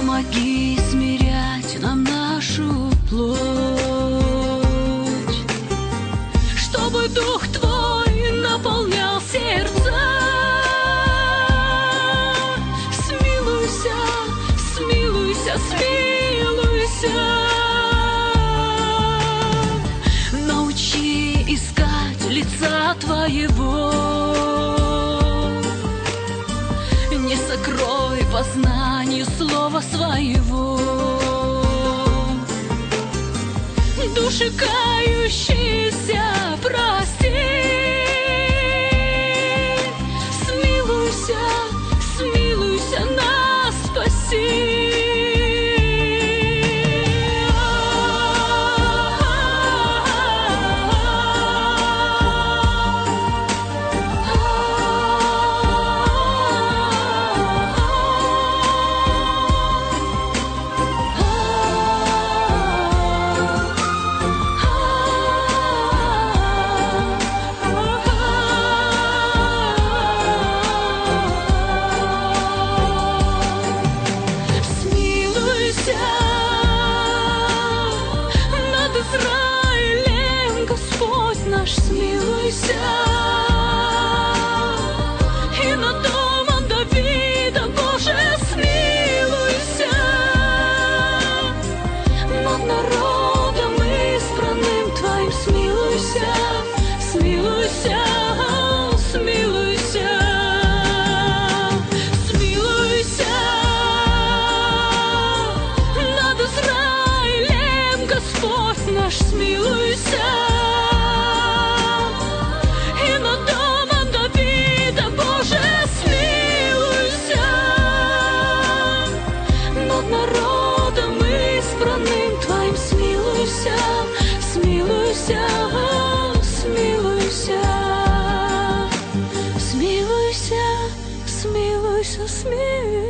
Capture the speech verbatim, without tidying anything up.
помоги смирять нам нашу плоть, чтобы Дух Твой наполнял сердца. Смилуйся, смилуйся, смилуйся. Научи искать лица Твоего, не сокрой познание слова Своего. Души кающиеся прости. Смилуйся, смилуйся, нас спаси. Смилуйся и над домом Давида, Боже, смилуйся над народом избранным Твоим, смилуйся, смилуйся, смилуйся, смилуйся над Израилем, Господь наш, смилуйся. Смилуйся, смилуйся, смилуйся, смилуйся, смилуйся.